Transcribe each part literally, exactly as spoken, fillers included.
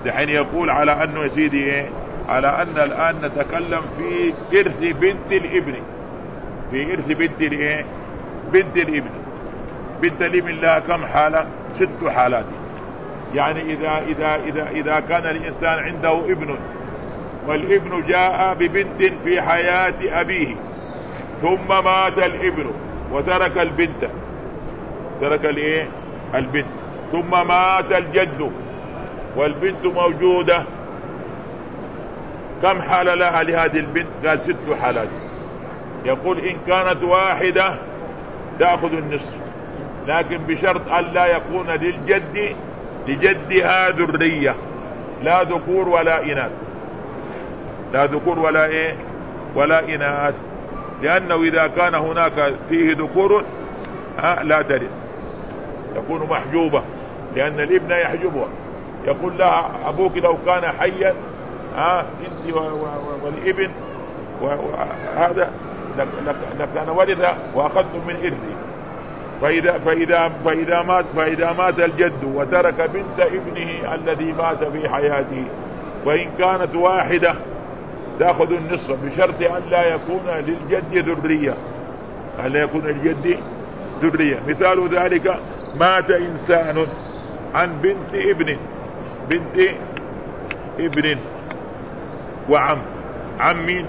دحين يقول على انه يا سيدي ايه، على ان الان نتكلم في ارث بنت الابن، في ارث بنت الايه، بنت الابن. بنت الابن لها كم حالة؟ ست حالات. يعني اذا اذا اذا اذا كان الانسان عنده ابن والابن جاء ببنت في حياة ابيه ثم مات الابن وترك البنت، ترك الايه البنت، ثم مات الجد والبنت موجودة، كم حالة لها لهذه البنت؟ قال ست حالات. يقول إن كانت واحدة تأخذ النصف، لكن بشرط أن لا يكون للجد لجدها ذرية، لا ذكور ولا إناث، لا ذكور ولا إيه ولا إناث، لأنه إذا كان هناك فيه ذكور ها لا ترث، تكون محجوبة، لأن الابن يحجبها. يقول لها أبوك لو كان حيا ها انت والابن وهذا لكان ورث واخذتم من ارثي. فاذا فاذا فاذا مات فاذا مات الجد وترك بنت ابنه الذي مات في حياته، وان كانت واحده تاخذ النصف بشرط ان لا يكون للجد ذريه، ان لا يكون للجد ذريه. مثال ذلك مات انسان عن بنت ابن، بنت ابن وعم، عم مين؟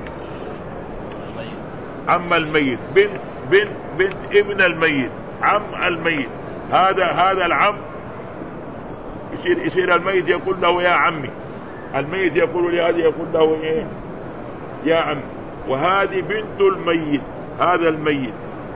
عم الميت، بنت بنت بنت ابن الميت، عم الميت. هذا هذا العم يصير يصير الميت يقول له يا عمي، الميت يقول لهذا يقول له ايه يا عم. وهذه بنت الميت، هذا الميت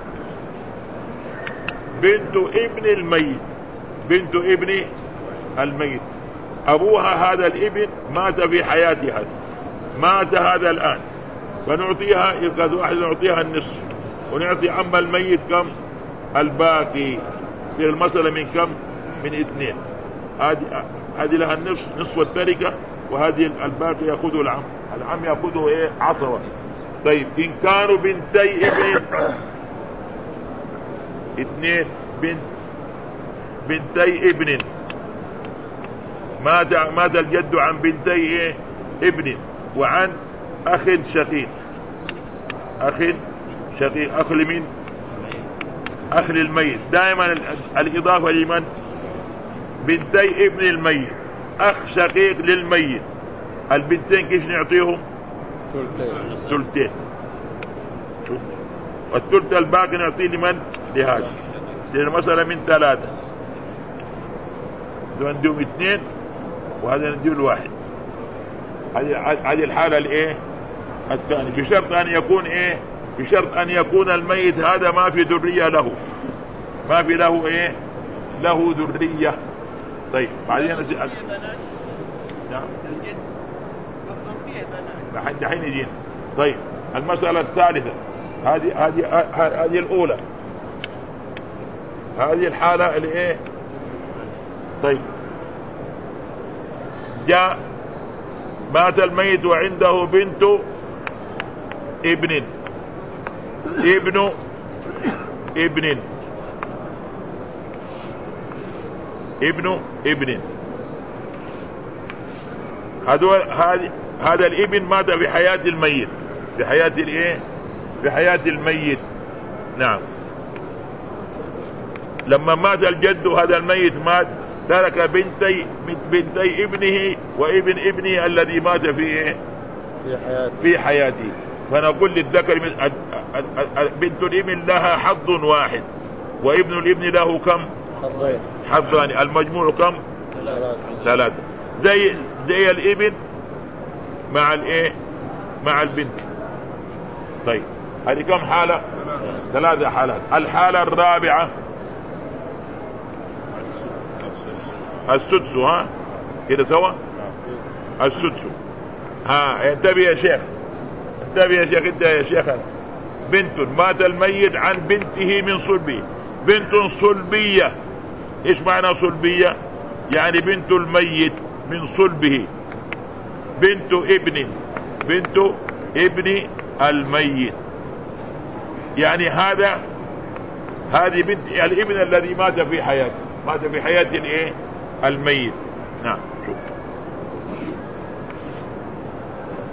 بنت ابن الميت، بنت ابن الميت، ابوها هذا الابن مات في حياتها، مات هذا الان، فنعطيها يبقى واحد نعطيها النصف، ونعطي عم الميت كم؟ الباقي. في المسألة من كم؟ من اثنين. هذه هذه لها النصف، نصف التركة، وهذه الباقي يأخذه العم، العم يأخذه ايه عصبة. طيب إن كانوا بنتي ابن، اثنين بنت بنتي ابن، مات مات الجد عن بنتي ايه ابن وعن اخ شقيق، اخ شقيق، اخ لمين؟ اخ للميت. دائما الاضافة لمن؟ بنتي ابن الميت، اخ شقيق للميت. البنتين كيف نعطيهم؟ ثلثين، والثلث الباقي نعطيه لمن؟ لهذا. سير مثلا من ثلاثة، نديهم اثنين وهذا نديهم الواحد. هذه الحالة الايه الثاني، بشرط ان يكون ايه، بشرط ان يكون الميت هذا ما في ذرية له، ما في له ايه له ذرية. طيب بعدين نسأل نعم دحين يجينا. طيب المسألة الثالثة، هذه هذه هذه الأولى، هذه الحالة الايه. طيب جاء مات الميت وعنده بنت ابن، ابن ابن ابن ابن هذا هذا الابن مات في حياة الميت، في حياة الايه في حياة الميت. نعم. لما مات الجد هذا الميت مات، ترك بنتي بنتي ابنه وابن ابنه الذي مات في ايه في حياته, في حياته. فنقول للذكر بنت الابن لها حظ واحد، وابن الابن له كم؟ حظين، حظان، المجموع كم؟ ثلاثة. زي زي الابن مع الايه مع البنت. طيب هذه كم حالة؟ ثلاثة حالات. الحالة الرابعة السدس، ها كده سوا السدس. ها انتبه يا شيخ، انتبه يا شيخ، انت يا شيخ. بنت مات الميت عن بنته من صلبه، بنت صلبية. ايش معنى صلبية؟ يعني بنت الميت من صلبه، بنت ابن، بنت ابن الميت. يعني هذا هذه بنت الابن الذي مات في حياته، مات في حياة الايه الميت. نعم. شوف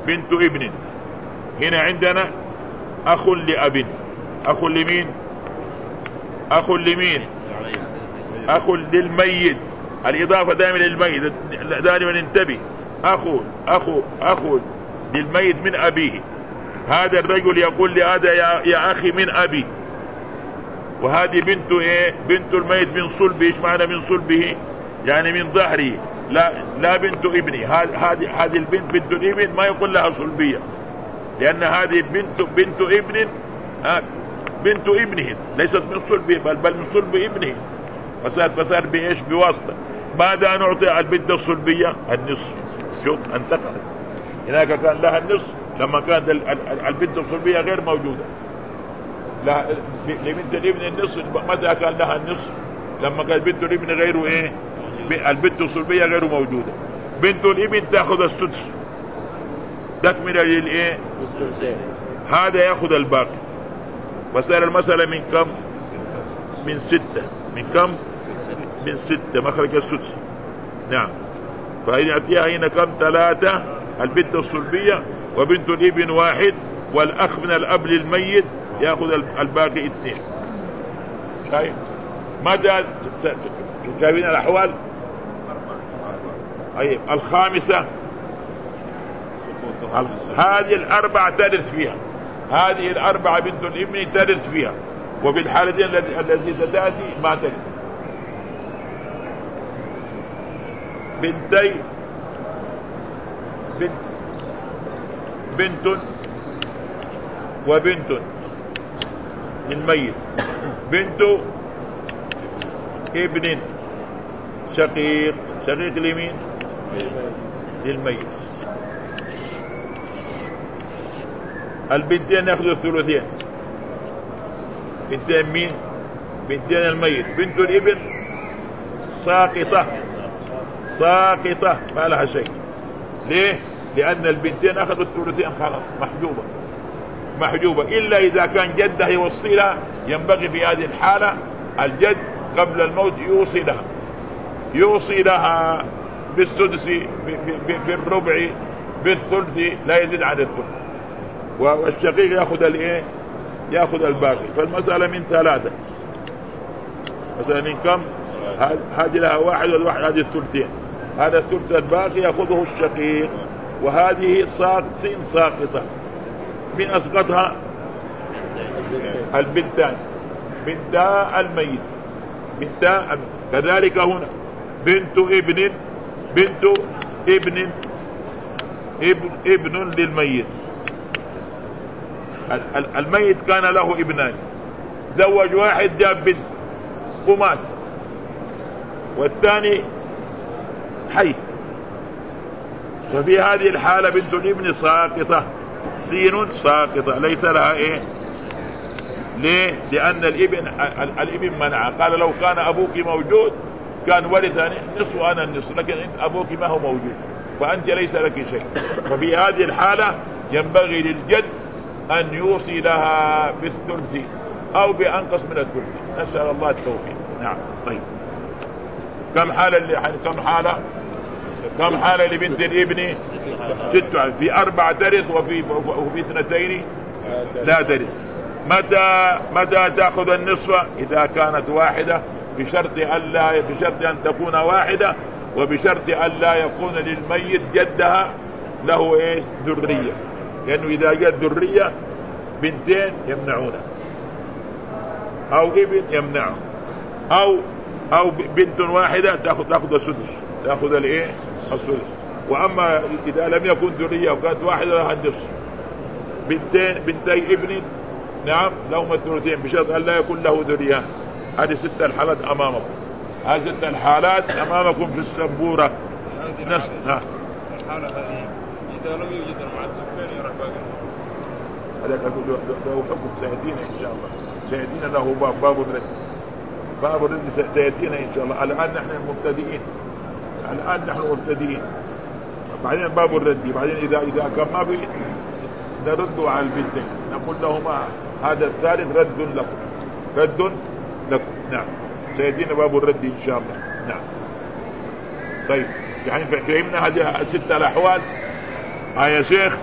بنت ابن. هنا عندنا أخ لأب. أخ لمين؟ أخ لمين؟ أخ للميت. الإضافة دائما للميت، دائما انتبه. أخو أخو أخو للميت من أبيه. هذا الرجل يقول لهذا يا, يا أخي من أبي. وهذه بنت إيه؟ بنت الميت من صلبه. إيش معنى من صلبه؟ يعني من ظهري. لا لا بنت ابني. هذه هذه البنت بنت الابن ما يقول لها صلبية، لأن هذه بنت بنت ابن بنت ابنه، ليست من صلبه بل بل من صلب ابنه. فصار فصار بإيش؟ بواسطة. ماذا نعطي البنت الصلبية؟ النصف. شوف انتقلت. هناك كان لها النصف لما كانت البنت الصلبية غير موجودة. لا لبنت الابن النصف. متى كان لها النصف؟ لما كانت بنت الابن غيره ايه؟ البنت الصلبية غير موجودة. بنت الابن تأخذ السدس تكملة للايه؟ هذا يأخذ الباقي. وصار المسألة من كم؟ من ستة. من كم؟ من ستة مخرج السدس. نعم. فإن أتيها هنا كم؟ ثلاثة. البنت الصلبية وبنت الابن واحد، والأخ من الأب للميت يأخذ الباقي اثنين. شايف؟ ماذا شايفين الأحوال؟ أي الخامسة. هذه الأربعة ترث فيها. هذه الأربعة بنت الابن ترث فيها، وفي الحالتين التي ستأتي ما ترث. بنتي بنت بنت وبنت للميت. بنت ابن شقيق. شقيق لمين؟ للميت. البنتين يأخذوا الثلثين. بنتين مين؟ بنتين الميت. بنت الابن ساقطة. ساقطة ما لها شيء. ليه؟ لأن البنتين أخذوا الثلثين خلاص، محجوبة محجوبة. إلا إذا كان جدها يوصي لها، ينبغي في هذه الحالة الجد قبل الموت يوصي لها يوصي لها بالسدس، بالربع، بالثلث، لا يزيد عن الثلث. والشقيق يأخذ الايه؟ يأخذ الباقي. فالمسألة من ثلاثة. مثلا من كم؟ هذه لها واحد والواحد هذه الثلثين. هذا الثلث الباقي يأخذه الشقيق. وهذه ساقط ساقطة. من أسقطها؟ البنتان. بنتا الميت. بنتا. كذلك هنا بنت ابن بنت ابن ابن, ابن للميت. الميت كان له ابنان، زوج واحد جاب بنت ومات، والثاني حي. ففي هذه الحالة بنت الابن ساقطة. سين ساقطة ليس لها ايه؟ ليه؟ لأن الابن الابن منع. قال لو كان أبوك موجود كان ورثني نصف وأنا النصف، لكن أبوك ما هو موجود فأنت ليس لك شيء. ففي هذه الحالة ينبغي للجد أن يوصي لها بالثلث أو بأنقص من الثلث. نسأل الله التوفيق. نعم. طيب كم حالة اللي كم حالة كم حالة لبنت الابن؟ ستة. في أربعة ترث وفي وفي اثنتين لا ترث. متى متى تأخذ النصف؟ إذا كانت واحدة، بشرط ألا بشرط أن تكون واحدة، وبشرط ألا يكون للميت جدها له إيه؟ ذرية. لأنه إذا جاءت ذرية بنتين يمنعونه، أو ابن يمنعه، أو أو بنت واحدة تأخذ تأخذ السدس، تأخذ الإيه؟ السدس. وأما إذا لم يكن ذرية وكانت واحدة لها النصف. بنتين بنتي ابن نعم لهما الثلثين بشرط أن لا يكون له ذرية. هذه ست الحالات أمامكم. هذه ست الحالات أمامكم في السبورة. نفس ها. الحالة هذه إذا لم يوجد المعذب فين يروح باقي؟ هذا له حكم سيأتينا إن شاء الله. سيأتينا له باب باب الرد. باب الرد سيأتينا إن شاء الله. الآن نحن مبتدئين. الآن نحن مبتدئين. بعدين باب الرد. بعدين إذا إذا كان ما في نردوا على البنتين نقول لهما هذا الثالث رد لكم. رد لكم. نعم. سيأتينا باب الرد إن شاء الله. نعم. طيب يعني فهمنا هذه ست الأحوال. ها يا شيخ.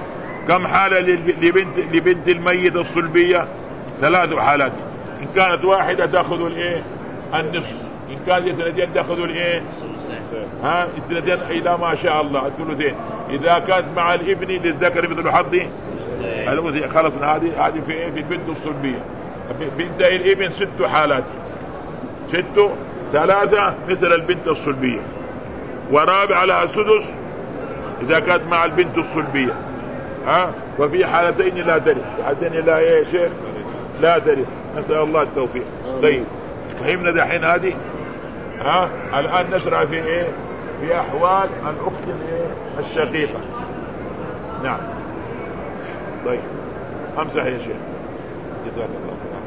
كم حالة لبنت, لبنت الميت الصلبية؟ ثلاث حالات. إن كانت واحدة تأخذ الإيه؟ النصف. إن كانت اثنتين تأخذ الإيه؟ ها اثنتين إلى ما شاء الله الثلثين. إذا كانت مع الابن للذكر مثل حظ الأنثيين. خلص هذه هذه في إيه؟ في البنت الصلبية. بنت الابن ست حالات، ست ثلاثة مثل البنت الصلبية، ورابع لها سدس إذا كانت مع البنت الصلبية. ها وفي حالتين لا ترث، حالتين لا ايه شيء لا ترث. نسأل الله التوفيق. طيب فهمنا دحين هذه. ها الآن نشرع في ايه؟ في أحوال الأخت الايه الشقيقة. نعم. طيب امسح يا شيخ جزاك الله خير.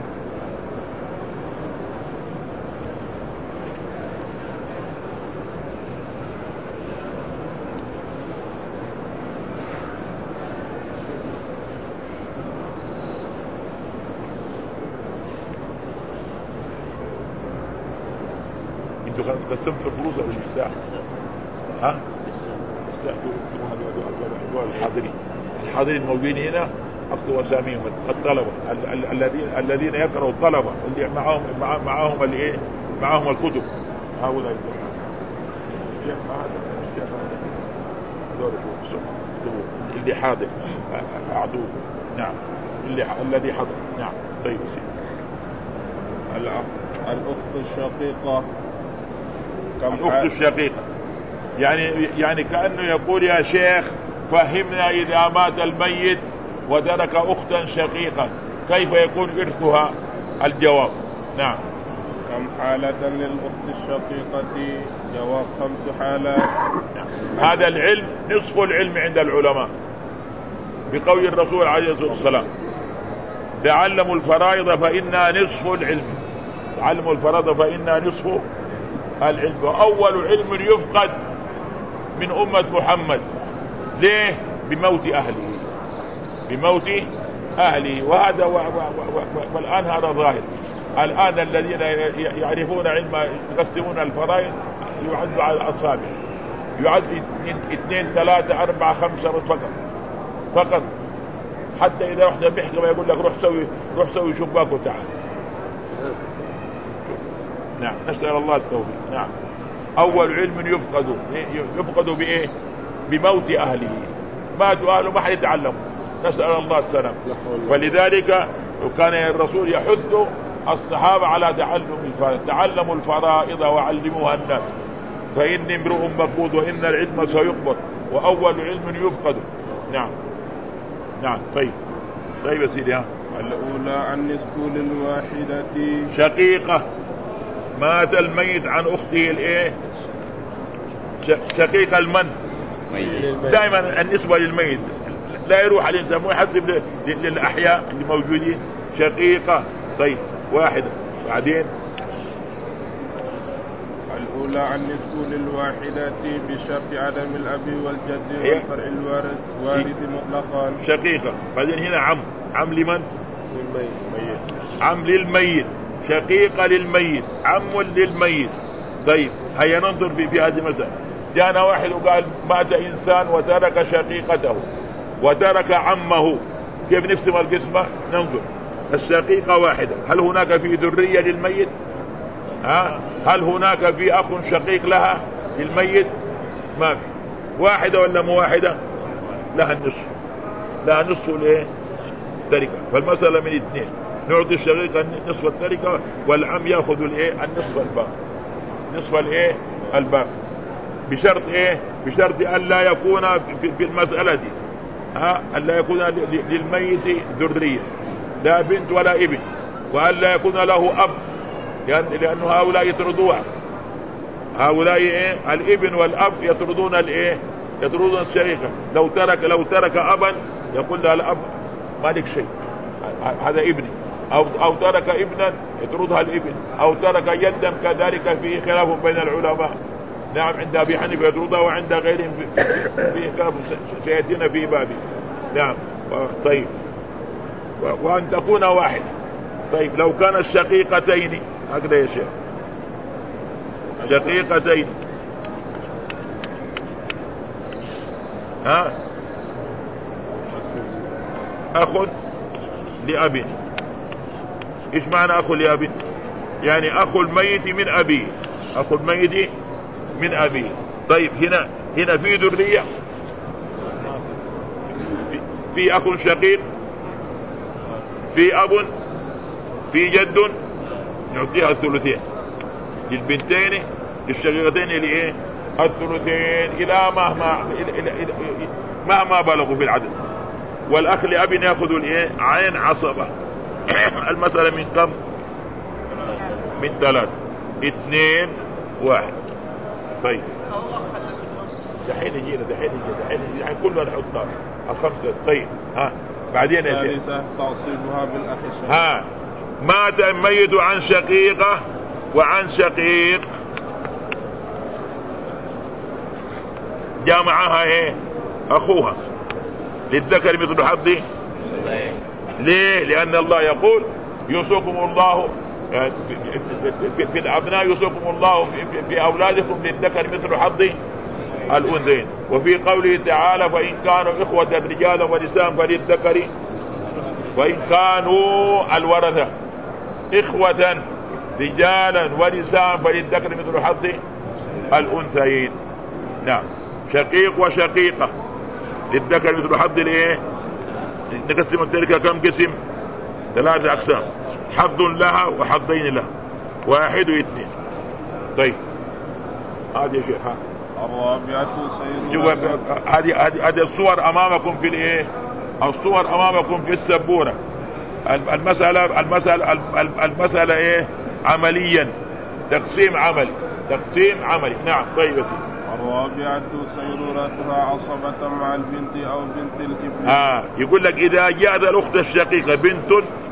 انتوا قسمتوا الفلوس ولا لسه؟ ها؟ لسه الحاضرين الحاضرين الموجودين هنا اكتبوا اساميهم الطلبه الذين الذين يقرأوا الطلبه اللي معهم معهم الايه معهم الكتب هؤلاء اللي حاضر اعطوه. نعم اللي الذي حضر. نعم. طيب الأخت الشقيقة كم الأخت الشقيقة يعني يعني كأنه يقول يا شيخ فهمنا إذا مات الميت وترك أختا شقيقة كيف يكون إرثها؟ الجواب نعم. كم حالة للأخت الشقيقة؟ جواب خمس حالات. نعم. هذا العلم نصف العلم عند العلماء بقول الرسول عليه الصلاة والسلام تعلموا الفرائض فإنها نصف العلم. تعلموا الفرائض فإنها نصف العلم. أول علم يفقد من أمة محمد. ليه؟ بموت أهله بموت أهله. وهذا و... و... و... والآن هذا ظاهر. الآن الذين يعرفون علم يقسمون الفرائض يعد على الأصابع، يعد اثنين ثلاثة أربعة خمسة فقط فقط. حتى إذا رحنا محكمة يقول لك روح سوي روح سوي شباك وتعال. نعم نسأل الله التوفيق. نعم. أول علم يفقد يفقد بإيه؟ بموت أهله. ماتوا أهله ما حد يتعلم. نسأل الله السلام. ولذلك كان الرسول يحث الصحابة على تعلم الفرائض. تعلموا الفرائض وعلموها الناس فإني امرؤ مفقود وإن العلم سيقبض وأول علم يفقد. نعم. نعم. طيب طيب يا سيدي. ها الأولى النصف للواحدة شقيقة. مات الميت عن أخته الايه شقيقة المن. دائما النسبة للميت لا يروح على الإنسان مو يحسب للأحياء اللي موجودين. شقيقة. طيب واحدة. بعدين الأولى النصف للواحدة بشرط عدم الأب والجد والفرع الوارث وارث مطلقا. شقيقة. بعدين هنا عم عم لمن؟ للميت. عم للميت. شقيقة للميت عم للميت. طيب هيا ننظر في, في هذه المسألة. جاءنا واحد وقال مات إنسان وترك شقيقته وترك عمه كيف نقسم القسمة؟ ننظر. الشقيقة واحدة هل هناك في ذرية للميت؟ ها؟ هل هناك في أخ شقيق لها للميت؟ ما في. واحدة ولا مو واحدة؟ لها النصف. لها نصف الايه التركة. فالمسألة من اثنين نعطي الشقيق نصف التركة والعم يأخذ الايه النصف الباقي. نصف الايه الباقي بشرط ايه؟ بشرط ان لا يكون في, في المسألة دي ها ان لا يكون للميت ذرية لا بنت ولا ابن وان لا يكون له اب يعني لأن هؤلاء يطردوها. هؤلاء ايه الابن والاب يطردون الايه يطردون الشريكة. لو ترك لو ترك ابا يقول لها الاب ما لك شيء هذا ابني. أو, أو ترك ابنا يطردها الابن. أو ترك يدا كذلك فيه خلاف بين العلماء. نعم عند أبي حنيفة يطردها وعند غيرهم فيه خلاف سيأتينا في بابه. نعم. طيب وأن تكون واحد. طيب لو كان الشقيقتين هكذا يا شيخ شقيقتين ها أخ لأب. إيش معنى أخ لأب؟ يعني أخ الميت من أبيه، أخ الميت من أبيه. طيب هنا هنا في ذرية، في, في أخ شقيق، في أب، في جد، نعطيها الثلثين للبنتين للشقيقتين اللي ايه الثلثين الى مهما مهما بلغوا في العدد. والاخ لأب ياخذ الايه عين عصبة. المسألة من كم؟ من ثلاث اثنين واحد. طيب دحين يجينا دحين يجينا دحين يجينا كلنا نحطها الخمسة. طيب ها بعدين الثالثة تعصيبها بالاخ الشقيق. ها مات الميت عن شقيقة وعن شقيق، جاء معها ايه اخوها للذكر مثل حظ. ليه؟ لان الله يقول يوصيكم الله في الابناء، يوصيكم الله في اولادكم للذكر مثل حظ الانثيين. وفي قوله تعالى فان كانوا اخوة رجالا ونساء فللذكر، وان كانوا الورثة اخوة رجالا ونساء فللذكر مثل حظ الانثيين. نعم شقيق وشقيقة للذكر مثل حظ الايه. نقسم التركة كم قسم؟ ثلاثة اقسام، حظ لها وحظين لها، واحد واثنين. طيب هذه يا شيخ الرابعة سير. هذه هذه الصور امامكم في الايه، الصور امامكم في السبورة. المسألة المسألة المسألة ايه عمليا، تقسيم عملي تقسيم عملي. نعم طيب. الرابعة سيرورتها عصبة مع البنت او بنت الابن. اه يقول لك اذا جاءت الاخت الشقيقة بنت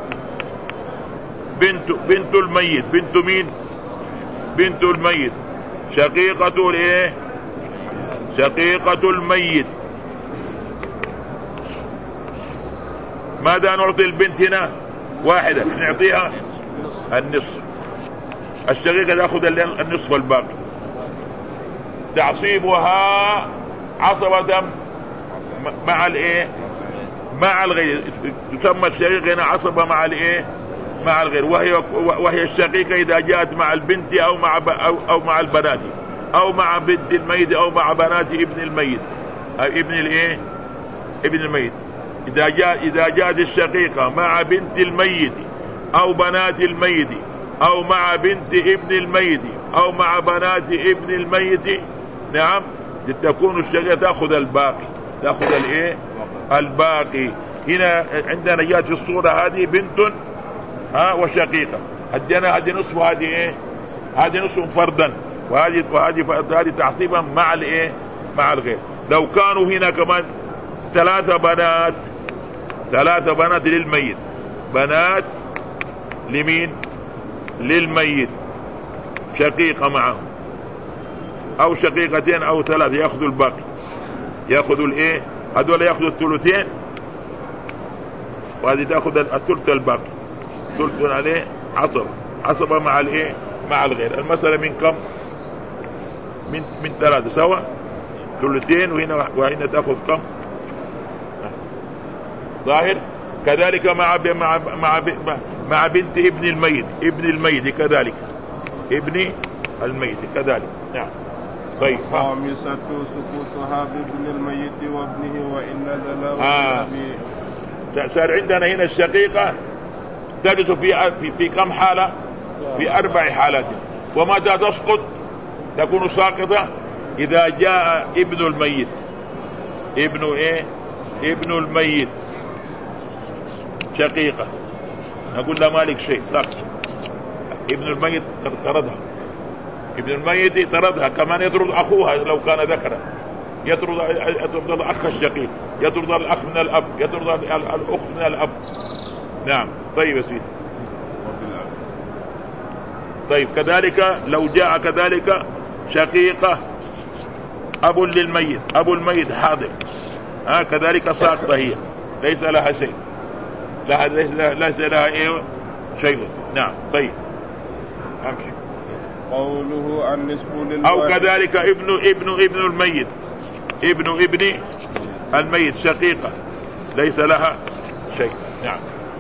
بنت بنت الميت، بنت مين؟ بنت الميت، شقيقة الايه؟ شقيقة الميت. ماذا نعطي البنت هنا؟ واحدة، نعطيها النصف. الشقيقة تأخذ النصف الباقي. تعصيبها عصبة مع الايه؟ مع الغير. تسمى الشقيقة هنا عصبة مع الايه؟ مع الغير. وهي وهي الشقيقة إذا جاءت مع البنت أو مع أو, أو مع البنات أو مع بنت الميت أو مع بنات ابن الميت أو ابن الايه؟ ابن الميت. إذا جاء إذا جاءت الشقيقة مع بنت الميت أو بنات الميت أو مع بنت ابن الميت أو مع بنات ابن الميت، نعم تكون الشقيقة تأخذ الباقي، تأخذ الايه؟ الباقي. هنا عندنا جاءت في الصورة هذه بنت ها وشقيقة، هدينا هذه نصف هذه ايه؟ هذه نصف فردا، وهذه وهذه هذه تعصيبا مع الايه؟ مع الغير. لو كانوا هنا كمان ثلاثة بنات، ثلاثة بنات للميت، بنات لمين؟ للميت، شقيقة معهم او شقيقتين او ثلاثة، ياخذوا الباقي، ياخذوا الايه؟ هذول ياخذوا الثلثين وهذه تاخذ الثلث الباقي. ثلث عليه عصبة، عصبة مع الايه؟ مع الغير. المسألة من كم؟ من من ثلاثة سوا، ثلثين وهنا وهنا تاخذ كم؟ ظاهر. كذلك مع مع مع مع بنت ابن الميت، ابن الميت كذلك، ابن الميت كذلك. نعم طيب. خامسة سقوطها بابن الميت وابنه وإن نزل آه. صار عندنا هنا الشقيقة تجلس في في في كم حالة؟ في أربع حالات. ومتى تسقط؟ تكون ساقطة إذا جاء ابن الميت. ابن إيه؟ ابن الميت شقيقة، نقول له مالك شيء، ساقط. ابن الميت طردها، ابن الميت طردها. كمان يطرد أخوها لو كان ذكرا، يطرد يطرد الأخ الشقيق، يطرد الأخ من الأب، يطرد الأخت من الأب. نعم طيب يا سيدي. طيب كذلك لو جاء كذلك شقيقة أب للميت، أبو الميت حاضر، ها كذلك ساقطة هي، ليس لها شيء، لها ليس لها, ليس لها إيه شيء. نعم طيب أمشي. قوله النصف للوارث. أو كذلك ابن ابن ابن الميت، ابن ابن الميت شقيقة ليس لها شيء. نعم.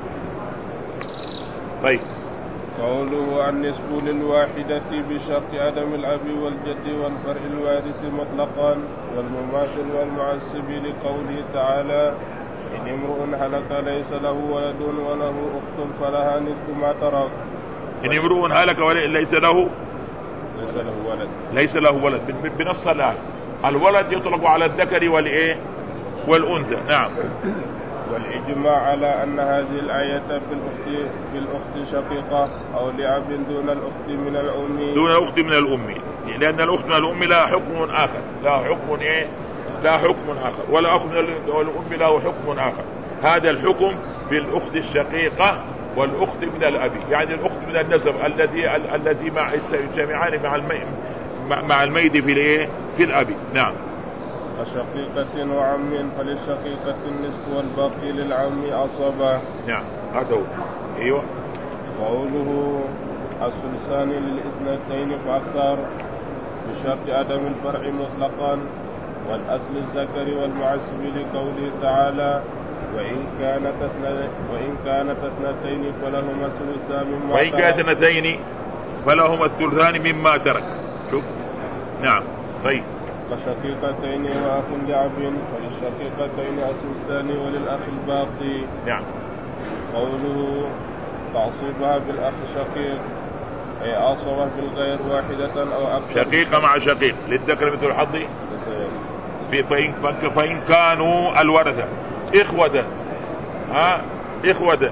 طيب. قوله النصف للواحدة بشرط عدم الأب والجد والفرع الوارث مطلقا، والمماثل والمعسب لقوله تعالى إن امرؤ هلك ليس له ولد وله أخت فلها نصف ما ترك. إن امرؤ هلك ليس له ليس له ولد ليس له ولد بنص الآية. الولد يطلق على الذكر والإيه والأنثى. نعم. والإجماع على أن هذه الآية في الأخت في الأخت شقيقة أو لأب دون الأخت من الأم دون الأخت من الأم، لأن الأخت من الأم لها حكم آخر، لا حكم إيه لا حكم آخر، ولا أخ من الأم له حكم آخر. هذا الحكم في الأخت الشقيقة والأخت من الأب، يعني الأخت من النسب التي التي مع يجتمعان مع المي مع الميت في الإيه في الأب. نعم. وشقيقة وعم فللشقيقة النصف والباقي للعم عصبة. نعم هذا هو. ايوه. قوله الثلثان للاثنتين فأكثر بشرط عدم الفرع مطلقا، والأصل الذكر والمعسب لقوله تعالى وإن كانت اثنتين وإن كانت اثنتين فلهما الثلثان مما وإن كانت اثنتين فلهما الثلثان مما ترك. شوف. نعم. طيب. كشقيقتين وأخ لأب فللشقيقتين الثلثان وللأخ الباقي. نعم. قوله تعصيبها بالأخ شقيق أي عصبة بالغير واحدة أو أكثر. شقيقة مع شقيق للذكر مثل الحظ في فإن, فإن كانوا الورثة إخوة ها إخوة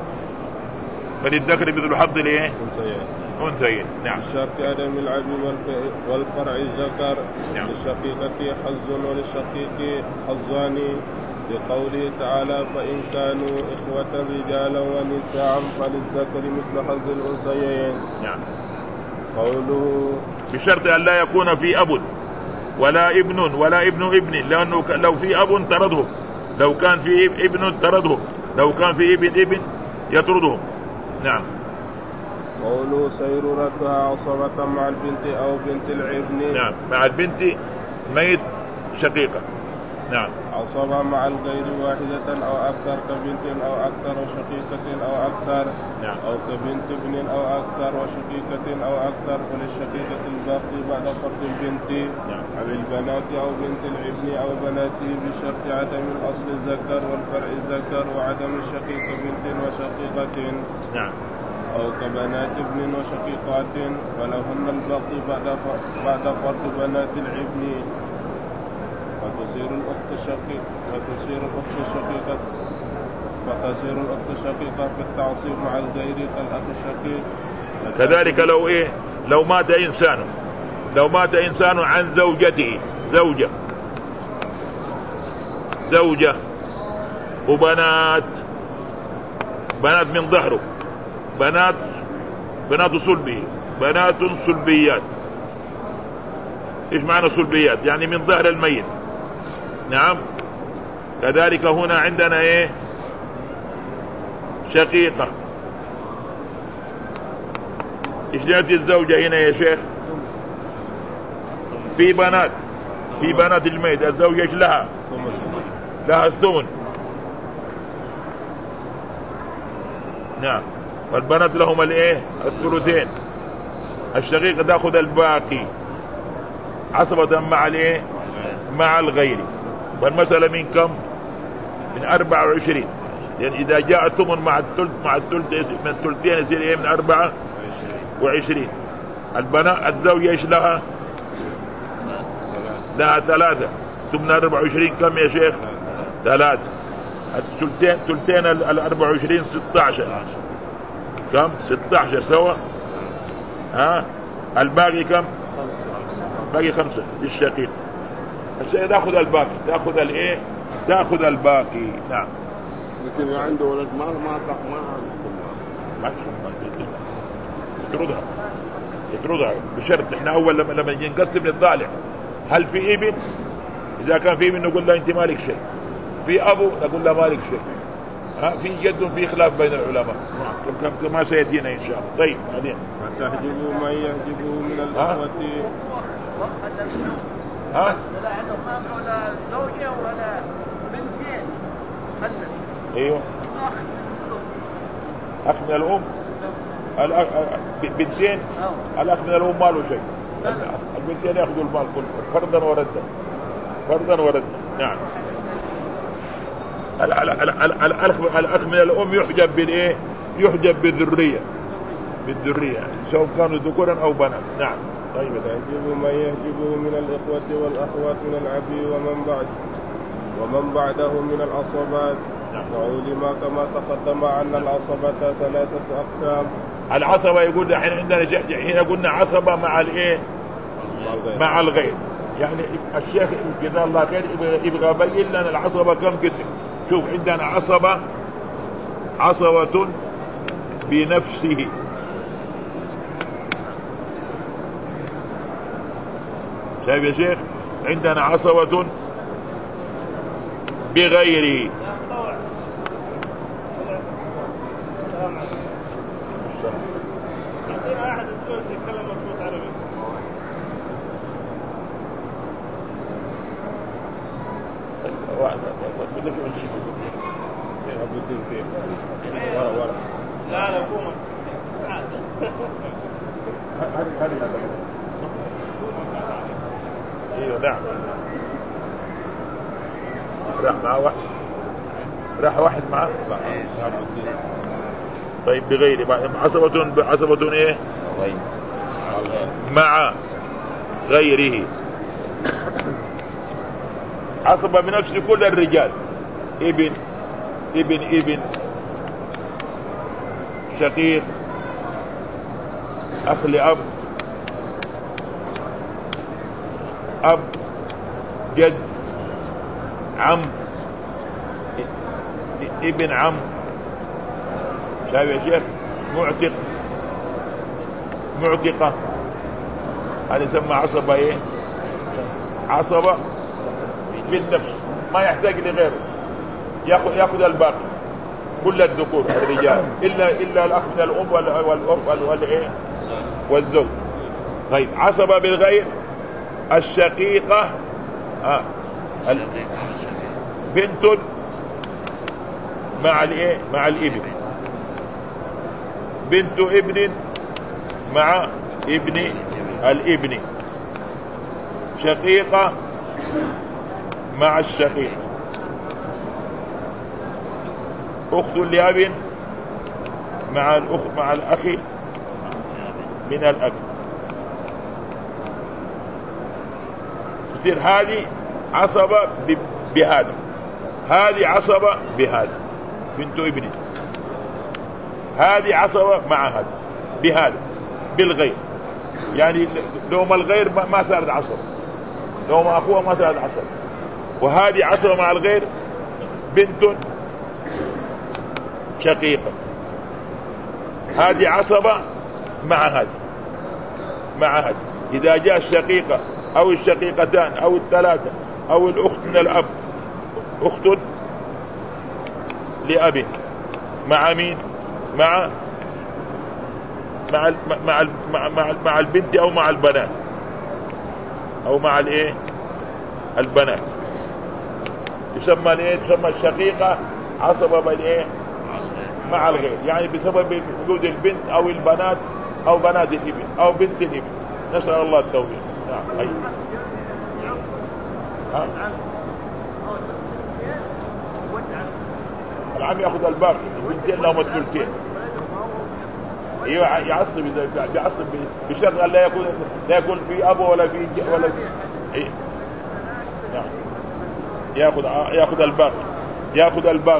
فللذكر مثل الحظ ليه أنثيين. نعم. بشرط عدم العب والفرع الذكر. نعم. للشقيقة حظ وللشقيق حظان بقوله تعالى فإن كانوا إخوة رجالا ونساء فللذكر مثل حظ الأنثيين. نعم. قوله بشرط أن لا يكون في أب ولا ابن ولا ابن ابن، لأنه لو في أب طردهم، لو كان في ابن طردهم، لو كان في ابن ابن يطردهم. نعم. قوله سيرورتها عصبة مع البنت أو بنت الابن. نعم. مع البنت ميت شقيقة. نعم. عصبة مع الغير واحدة أو أكثر كبنت أو أكثر وشقيقة أو أكثر. نعم. أو كبنت ابن أو أكثر وشقيقة أو أكثر وللشقيقة الباقي بعد فرد البنت. نعم. أو البنات أو بنت الابن أو بناته بشرط عدم الأصل الذكر والفرع الذكر وعدم الشقيق بنت وشقيقة. نعم. أو كبنات ابن وشقيقات فلهن الباقي بعد بعد فرد بنات الابن. وتصير الأخت شقيق وتصير الأخت شقيقة وتصير الأخت شقيقة في التعصيب مع الغير كالأخ الشقيق. كذلك لو إيه لو مات إنسان لو مات إنسان عن زوجته زوجة زوجة وبنات بنات من ظهره بنات بنات صلبي بنات صلبيات. إيش معنى صلبيات؟ يعني من ظهر الميت. نعم. كذلك هنا عندنا ايه شقيقة. ايش جاءت الزوجة هنا يا شيخ؟ في بنات في بنات الميت الزوجة ايش لها؟ لها الثمن. نعم. والبنات لهم الايه الثلثين. الشقيقة تأخذ الباقي عصبة مع الايه مع الغير. والمسألة من كم؟ من أربعة وعشرين، يعني إذا جاء الثمن مع الثلث مع الثلث من الثلثين يصير إيه من أربعة وعشرين. البناء الزوجة إيش لها؟ لها ثلاثة. ثم أربعة وعشرين كم يا شيخ؟ ثلاثة. الثلثين ثلثين الأربعة وعشرين ستة عشر. كم؟ ستة عشر سوا. ها الباقي كم؟ باقي خمسة للشقيق. الشيء تأخذ الباقي تأخذ الايه تأخذ الباقي. نعم. لكن عنده ولد ما ما ما ما يطردها يطردها بشرط. احنا اول لما لما نقسم للضالع هل في ابن؟ اذا كان في ابن نقول له انت مالك شيء، في ابو نقول له مالك شيء، ها في جد في خلاف بين العلماء كما سيأتينا ان شاء الله. طيب بعدين فتحجبوا من يحجبه من الأخوة. ها لا عندهم ما ولا زوجة ولا بنتين خلت. ايوه. ما أخ من الأم الأخ بنتين الأخ من الأم ما له شيء، البنتين يأخذوا المال كله فرضا وردا فرضا وردا. نعم. الأخ من الأم يحجب بالإيه؟ يحجب بالذرية بالذرية سواء كانوا ذكورا أو بنات. نعم. طيب. يحجب من يحجبه من الإخوة والأخوات من الأب ومن بعد ومن بعده من العصبات. وعلم كما تقدم أن العصبة ثلاثة أقسام. العصبة يقول الحين عندنا حين قلنا عصبة مع الإيه؟ مع الغير. يعني الشيخ جزاه الله خير يبغى يبين لنا العصبة كم قسم. شوف عندنا عصبة عصبة بنفسه، شايف يا شيخ؟ عندنا عصبة بغيره. أحد الدروس يتكلم مضبوط عربي. لا لا قوم. ايوه نعم. راح مع واحد راح واحد معه. طيب بغير عصبة عصبة ايه؟ مع غيره. عصبة بنفس كل الرجال، ابن ابن ابن شقيق أخ لأب أب جد عم ابن عم. شايف يا شيخ؟ معتق معتقة هذا يسمى عصبة ايه؟ عصبة بالنفس ما يحتاج لغيره، ياخذ ياخذ الباقي كل الذكور الرجال الا الا الاخ من الام والاب والايه والزوج. طيب عصبة بالغير الشقيقة آه. بنت مع الايه؟ مع الابن، بنت ابن مع ابن الابن، شقيقة مع الشقيق، أخت لأب مع الأخ مع الأخ من الأب. تصير هذه عصبة بهذا، هذه عصبة بهذا بنت ابن، هذه عصبة مع هذا بهذا بالغير. يعني لو ما الغير ما صارت عصبة، لو ما أخوها ما صارت عصبة. وهذه عصبة مع الغير بنت شقيقة، هذه عصبة مع هذه مع هذه. إذا جاء الشقيقة أو الشقيقتان أو الثلاثة أو الأخت من الأب، أخت لأب مع مين؟ مع مع مع مع مع, مع البنت أو مع البنات أو مع الإيه؟ البنات. يسمى الإيه؟ تسمى الشقيقة عصبة بالإيه؟ مع الغير، يعني بسبب وجود البنت أو البنات أو بنات الابن أو بنت الابن. نسأل الله التوفيق. نعم. أي. ها؟ العم يأخذ الباقي، البنتين لهم الثلثين. يعصب إذا بيعصب بشرط لا يكون لا يكون في أبو ولا في ولا في إيه. نعم. يأخذ يأخذ الباقي يأخذ الباقي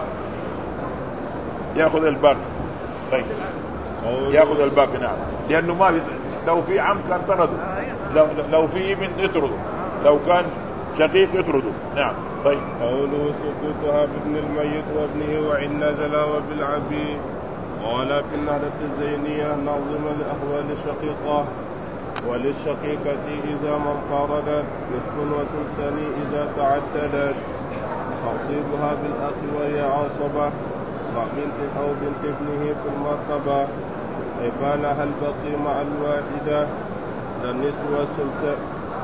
يأخذ الباقي. طيب يأخذ الباقي. نعم. لأنه ما في، لو في عم كان طرده، لو لو في ابن يطرده، لو كان شقيق يطرده. نعم. طيب قوله سقوطها بابن الميت وابنه وإن نزل وبالعبي. قال في النهضة الزينية نظم الأحوال الشقيقة وللشقيقة إذا ما انفردت نصف وثلثان إذا تعددت. تخصيبها بالأخ وهي عصبة مع بنت أو بنت ابنه في المرتبة. إبانها البقي مع الواحدة للنصف والثلث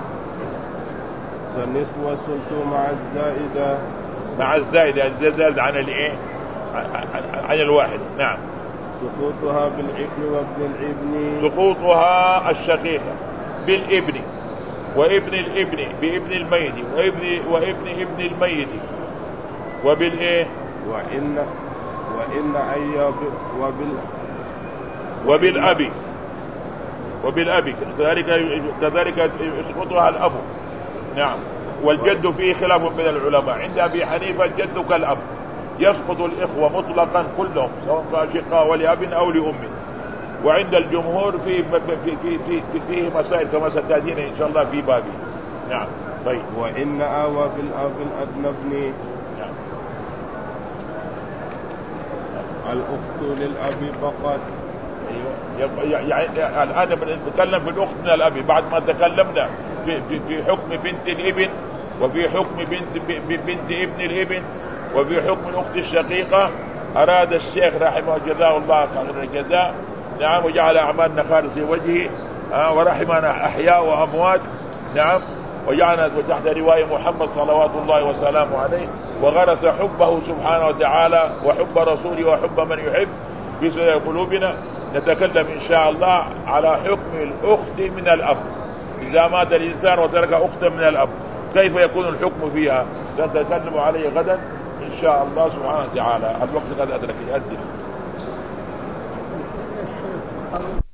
للنصف والثلث مع الزائدة مع الزائدة الزائدة عن الإيه؟ عن الواحد. نعم. سقوطها بالابن وابن الابن. سقوطها الشقيقة بالابن وابن الابن بابن الميت وابن وابن ابن الميت وبالايه وإن وإن أي وبال وبالأب وبالأب كذلك كذلك يسقطها الأب. نعم. والجد فيه خلاف بين العلماء. عند أبي حنيفة الجد كالأب، يسقط الإخوة مطلقا كلهم سواء كأشقاء ولأب أو لأم. وعند الجمهور في في في في فيه مسائل كما ستأتينا إن شاء الله في بابه. نعم. طيب. وإن آوى بالأب الأدنى ابن. نعم. الأخت للأب فقط. يعني الآن نتكلم في الأخت من الأب بعد ما تكلمنا في في في حكم بنت الابن وفي حكم بنت بنت ابن الابن وفي حكم الأخت الشقيقة. أراد الشيخ رحمه جزاه الله خير الجزاء نعم وجعل أعمالنا خالص في وجهه آه ورحمنا أحياء وأموات. نعم. وجعلنا تحت رواية محمد صلوات الله وسلامه عليه وغرس حبه سبحانه وتعالى وحب رسوله وحب من يحب في قلوبنا. نتكلم إن شاء الله على حكم الأخت من الأب. إذا مات الإنسان وترك أختا من الأب كيف يكون الحكم فيها؟ سنتكلم عليه غدا إن شاء الله سبحانه وتعالى. الوقت قد أدرك يؤدي.